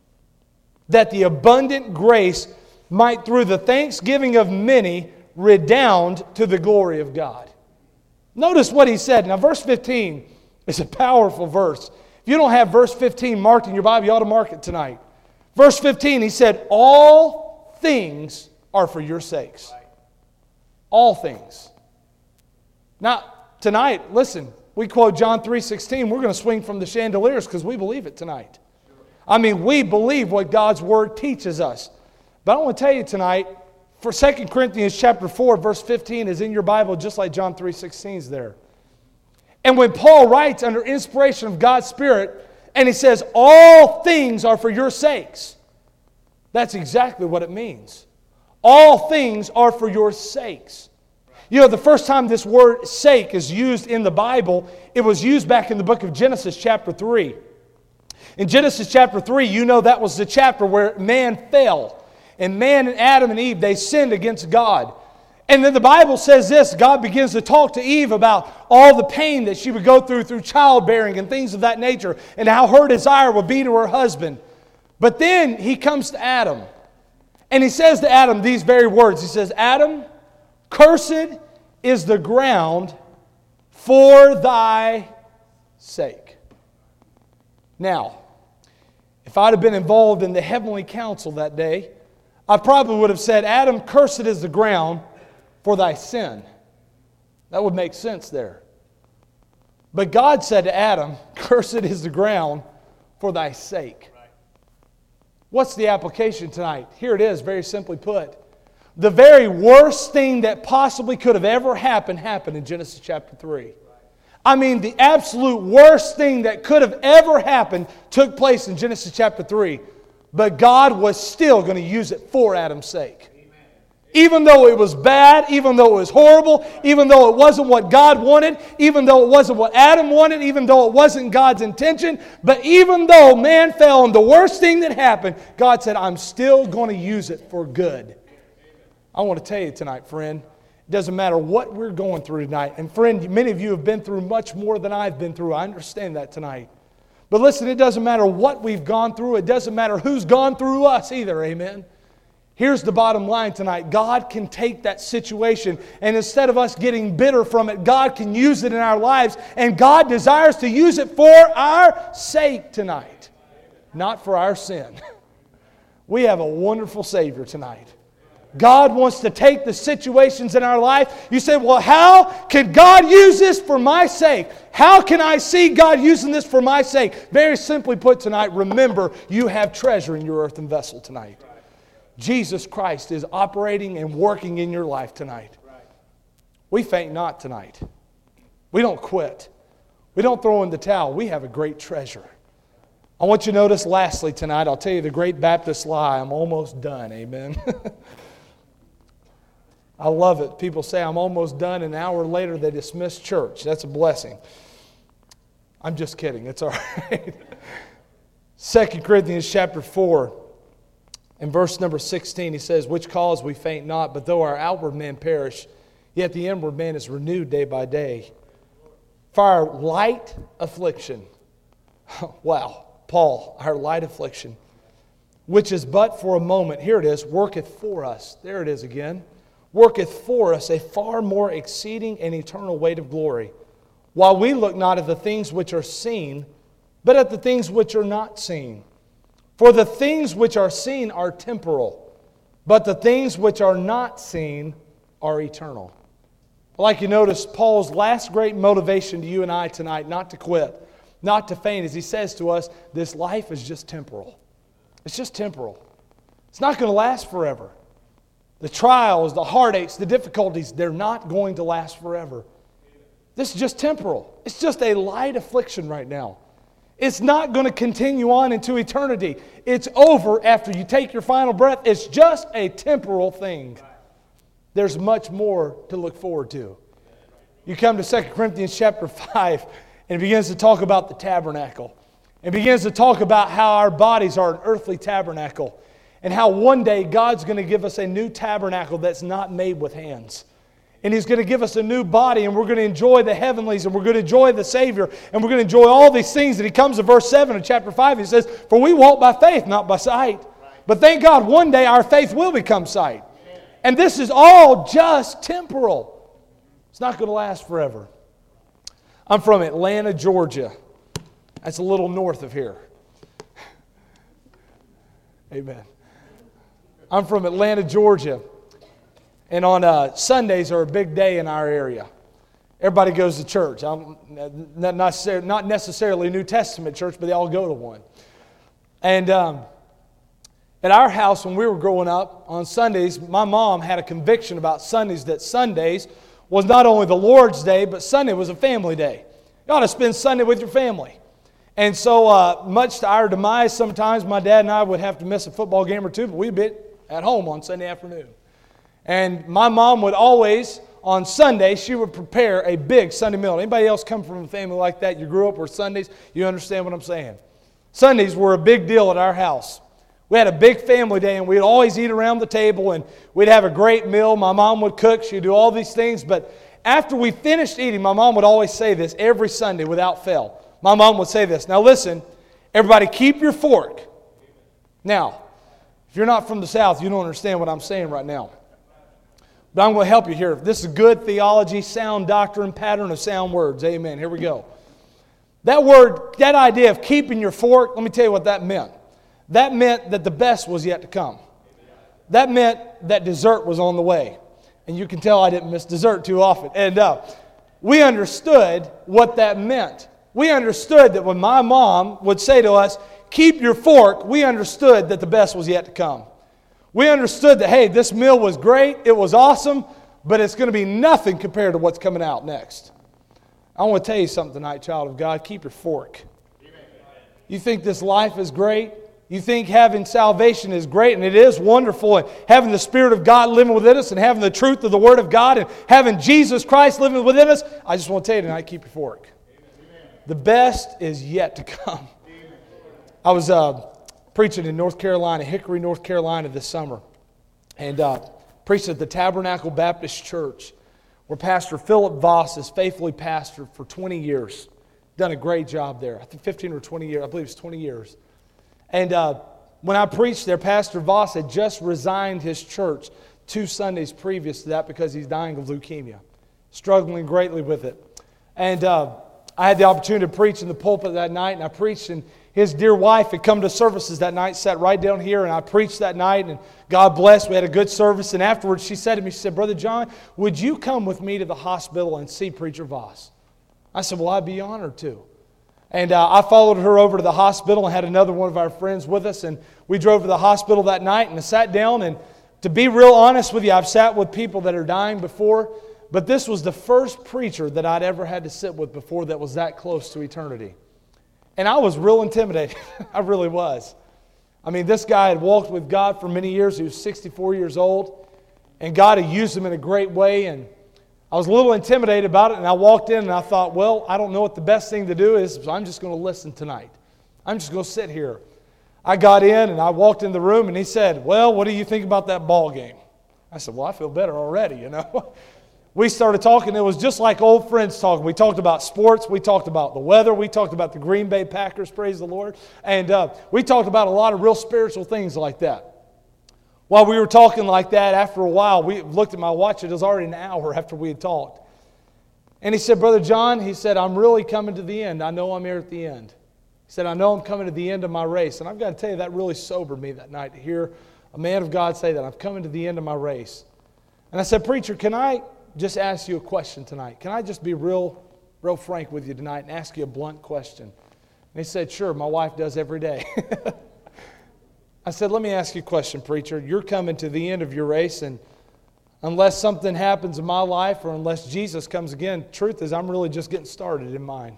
that the abundant grace might through the thanksgiving of many redound to the glory of God. Notice what he said. Now verse fifteen is a powerful verse. If you don't have verse fifteen marked in your Bible, you ought to mark it tonight. Verse fifteen, he said, all things are for your sakes. All things. Now, tonight, listen, we quote John three sixteen. We're going to swing from the chandeliers because we believe it tonight. I mean, we believe what God's Word teaches us. But I want to tell you tonight, for Second Corinthians chapter four, verse fifteen is in your Bible just like John three sixteen is there. And when Paul writes under inspiration of God's Spirit, and he says, all things are for your sakes, that's exactly what it means. All things are for your sakes. You know, the first time this word sake is used in the Bible, it was used back in the book of Genesis chapter three. In Genesis chapter three, you know that was the chapter where man fell. And man and Adam and Eve, they sinned against God. And then the Bible says this, God begins to talk to Eve about all the pain that she would go through through childbearing and things of that nature, and how her desire would be to her husband. But then he comes to Adam, and he says to Adam these very words. He says, Adam, cursed is the ground for thy sake. Now, if I'd have been involved in the heavenly council that day, I probably would have said, Adam, cursed is the ground for thy sin. That would make sense there. But God said to Adam, cursed is the ground for thy sake. What's the application tonight? Here it is, very simply put. The very worst thing that possibly could have ever happened, happened in Genesis chapter three. I mean, the absolute worst thing that could have ever happened took place in Genesis chapter three. But God was still going to use it for Adam's sake. Even though it was bad, even though it was horrible, even though it wasn't what God wanted, even though it wasn't what Adam wanted, even though it wasn't God's intention, but even though man fell and the worst thing that happened, God said, I'm still going to use it for good. I want to tell you tonight, friend, it doesn't matter what we're going through tonight. And friend, many of you have been through much more than I've been through. I understand that tonight. But listen, it doesn't matter what we've gone through. It doesn't matter who's gone through us either. Amen. Here's the bottom line tonight. God can take that situation, and instead of us getting bitter from it, God can use it in our lives, and God desires to use it for our sake tonight, not for our sin. We have a wonderful Savior tonight. God wants to take the situations in our life. You say, well, how can God use this for my sake? How can I see God using this for my sake? Very simply put tonight, remember, you have treasure in your earthen vessel tonight. Jesus Christ is operating and working in your life tonight. We faint not tonight. We don't quit. We don't throw in the towel. We have a great treasure. I want you to notice lastly tonight, I'll tell you the great Baptist lie. I'm almost done. Amen. I love it. People say I'm almost done, and an hour later they dismiss church. That's a blessing. I'm just kidding. It's all right. Second Corinthians chapter four, in verse number sixteen, he says, which cause we faint not, but though our outward man perish, yet the inward man is renewed day by day. For our light affliction, wow, Paul, our light affliction, which is but for a moment, here it is, worketh for us. There it is again. Worketh for us a far more exceeding and eternal weight of glory, while we look not at the things which are seen, but at the things which are not seen. For the things which are seen are temporal, but the things which are not seen are eternal. I'd like you to notice Paul's last great motivation to you and I tonight, not to quit, not to faint, as he says to us, this life is just temporal. It's just temporal. It's not going to last forever. The trials, the heartaches, the difficulties, they're not going to last forever. This is just temporal. It's just a light affliction right now. It's not going to continue on into eternity. It's over after you take your final breath. It's just a temporal thing. There's much more to look forward to. You come to Second Corinthians chapter five, and it begins to talk about the tabernacle. It begins to talk about how our bodies are an earthly tabernacle, and how one day God's going to give us a new tabernacle that's not made with hands. And He's going to give us a new body, and we're going to enjoy the heavenlies, and we're going to enjoy the Savior, and we're going to enjoy all these things. And He comes to verse seven of chapter five, He says, for we walk by faith, not by sight. Right. But thank God, one day our faith will become sight. Amen. And this is all just temporal. It's not going to last forever. I'm from Atlanta, Georgia. That's a little north of here. Amen. I'm from Atlanta, Georgia. And on uh, Sundays are a big day in our area. Everybody goes to church. I'm not necessarily, not necessarily New Testament church, but they all go to one. And um, at our house when we were growing up on Sundays, my mom had a conviction about Sundays that Sundays was not only the Lord's Day, but Sunday was a family day. You ought to spend Sunday with your family. And so uh, much to our demise, sometimes my dad and I would have to miss a football game or two, but we'd be at home on Sunday afternoon. And my mom would always, on Sunday, she would prepare a big Sunday meal. Anybody else come from a family like that? You grew up with Sundays? You understand what I'm saying? Sundays were a big deal at our house. We had a big family day, and we'd always eat around the table, and we'd have a great meal. My mom would cook. She'd do all these things. But after we finished eating, my mom would always say this every Sunday without fail. My mom would say this. Now listen, everybody keep your fork. Now, if you're not from the South, you don't understand what I'm saying right now. But I'm going to help you here. This is good theology, sound doctrine, pattern of sound words. Amen. Here we go. That word, that idea of keeping your fork, let me tell you what that meant. That meant that the best was yet to come. That meant that dessert was on the way. And you can tell I didn't miss dessert too often. And uh, we understood what that meant. We understood that when my mom would say to us, keep your fork, we understood that the best was yet to come. We understood that, hey, this meal was great, it was awesome, but it's going to be nothing compared to what's coming out next. I want to tell you something tonight, child of God. Keep your fork. You think this life is great? You think having salvation is great, and it is wonderful, and having the Spirit of God living within us, and having the truth of the Word of God, and having Jesus Christ living within us? I just want to tell you tonight, keep your fork. The best is yet to come. I was uh, preaching in North Carolina, Hickory, North Carolina this summer. And uh, preached at the Tabernacle Baptist Church, where Pastor Philip Voss has faithfully pastored for twenty years. Done a great job there. I think fifteen or twenty years. I believe it's twenty years. And uh, when I preached there, Pastor Voss had just resigned his church two Sundays previous to that because he's dying of leukemia. Struggling greatly with it. And uh, I had the opportunity to preach in the pulpit that night, and I preached, and his dear wife had come to services that night, sat right down here, and I preached that night, and God bless, we had a good service. And afterwards she said to me, she said, Brother John, would you come with me to the hospital and see Preacher Voss? I said, well, I'd be honored to. And uh, I followed her over to the hospital and had another one of our friends with us, and we drove to the hospital that night, and I sat down, and to be real honest with you, I've sat with people that are dying before, but this was the first preacher that I'd ever had to sit with before that was that close to eternity. And I was real intimidated. I really was. I mean, this guy had walked with God for many years. He was sixty-four years old. And God had used him in a great way. And I was a little intimidated about it. And I walked in and I thought, well, I don't know what the best thing to do is. So I'm just going to listen tonight. I'm just going to sit here. I got in and I walked in the room and he said, well, what do you think about that ball game? I said, well, I feel better already, you know. We started talking. It was just like old friends talking. We talked about sports. We talked about the weather. We talked about the Green Bay Packers, praise the Lord. And uh, we talked about a lot of real spiritual things like that. While we were talking like that, after a while, we looked at my watch. It was already an hour after we had talked. And he said, Brother John, he said, I'm really coming to the end. I know I'm here at the end. He said, I know I'm coming to the end of my race. And I've got to tell you, that really sobered me that night to hear a man of God say that. I'm coming to the end of my race. And I said, Preacher, can I just ask you a question tonight? Can I just be real, real frank with you tonight and ask you a blunt question? And he said, sure, my wife does every day. I said, let me ask you a question, Preacher. You're coming to the end of your race, and unless something happens in my life or unless Jesus comes again, truth is I'm really just getting started in mine.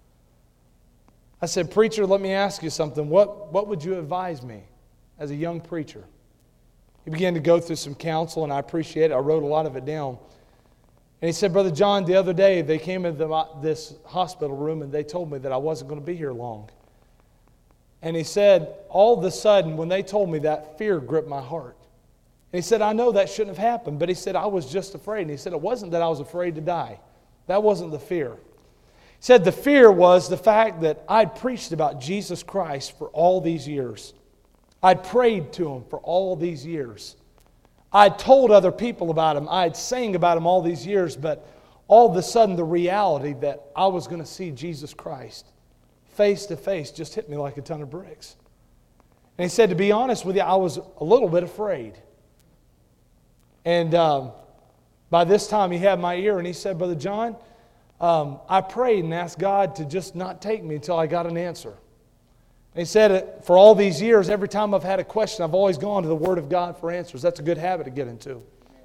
I said, Preacher, let me ask you something. What, what would you advise me as a young preacher? He began to go through some counsel, and I appreciate it. I wrote a lot of it down. And he said, Brother John, the other day they came into the, this hospital room and they told me that I wasn't going to be here long. And he said, all of a sudden, when they told me that, fear gripped my heart. And he said, I know that shouldn't have happened, but he said, I was just afraid. And he said, it wasn't that I was afraid to die. That wasn't the fear. He said the fear was the fact that I'd preached about Jesus Christ for all these years. I'd prayed to Him for all these years. I'd told other people about Him. I'd sang about Him all these years, but all of a sudden the reality that I was going to see Jesus Christ face to face just hit me like a ton of bricks. And he said, to be honest with you, I was a little bit afraid. And um, by this time he had my ear and he said, Brother John, um, I prayed and asked God to just not take me until I got an answer. And he said, it, for all these years, every time I've had a question, I've always gone to the Word of God for answers. That's a good habit to get into.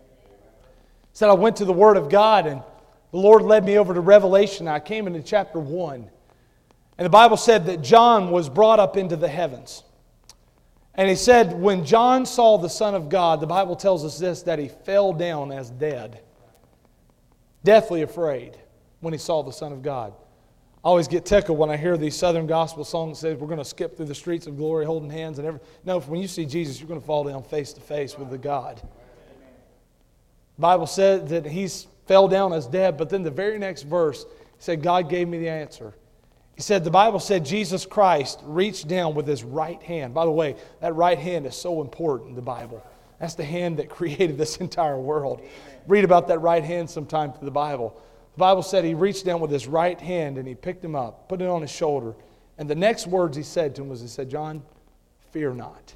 He said, I went to the Word of God, and the Lord led me over to Revelation. I came into chapter one. And the Bible said that John was brought up into the heavens. And he said, when John saw the Son of God, the Bible tells us this, that he fell down as dead. Deathly afraid when he saw the Son of God. I always get tickled when I hear these Southern gospel songs that say we're going to skip through the streets of glory holding hands and everything. No, when you see Jesus, you're going to fall down face to face with the God. The Bible said that he fell down as dead, but then the very next verse, he said, God gave me the answer. He said, the Bible said Jesus Christ reached down with His right hand. By the way, that right hand is so important in the Bible. That's the hand that created this entire world. Read about that right hand sometime through the Bible. The Bible said He reached down with His right hand and He picked him up, put it on his shoulder. And the next words He said to him was, He said, John, fear not.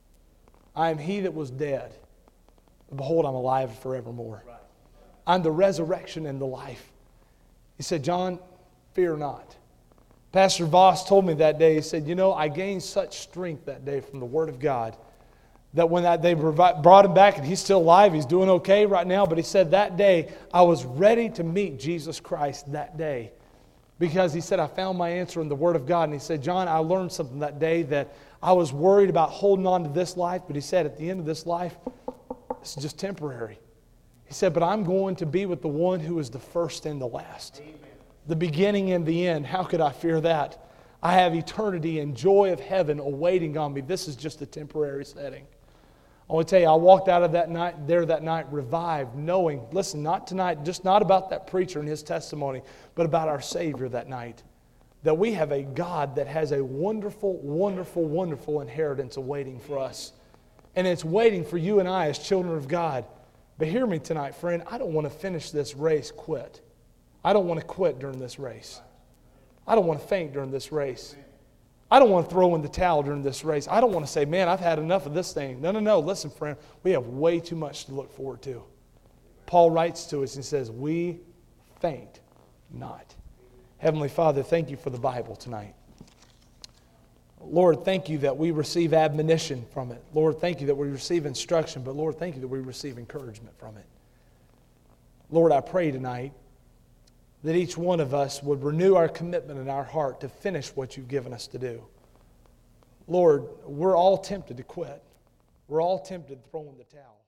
I am He that was dead. Behold, I'm alive forevermore. I'm the resurrection and the life. He said, John, fear not. Pastor Voss told me that day, he said, you know, I gained such strength that day from the Word of God that when that they brought him back, and he's still alive, he's doing okay right now, but he said that day, I was ready to meet Jesus Christ that day because he said, I found my answer in the Word of God. And he said, John, I learned something that day that I was worried about holding on to this life, but he said, at the end of this life, this is just temporary. He said, but I'm going to be with the one who is the first and the last. Amen. The beginning and the end. How could I fear that? I have eternity and joy of heaven awaiting on me. This is just a temporary setting. I want to tell you, I walked out of that night, there that night revived, knowing, listen, not tonight, just not about that preacher and his testimony, but about our Savior that night. That we have a God that has a wonderful, wonderful, wonderful inheritance awaiting for us. And it's waiting for you and I as children of God. But hear me tonight, friend, I don't want to finish this race quit. I don't want to quit during this race. I don't want to faint during this race. I don't want to throw in the towel during this race. I don't want to say, man, I've had enough of this thing. No, no, no. Listen, friend, we have way too much to look forward to. Paul writes to us and says, we faint not. Heavenly Father, thank you for the Bible tonight. Lord, thank you that we receive admonition from it. Lord, thank you that we receive instruction. But Lord, thank you that we receive encouragement from it. Lord, I pray tonight that each one of us would renew our commitment in our heart to finish what you've given us to do. Lord, we're all tempted to quit. We're all tempted to throw in the towel.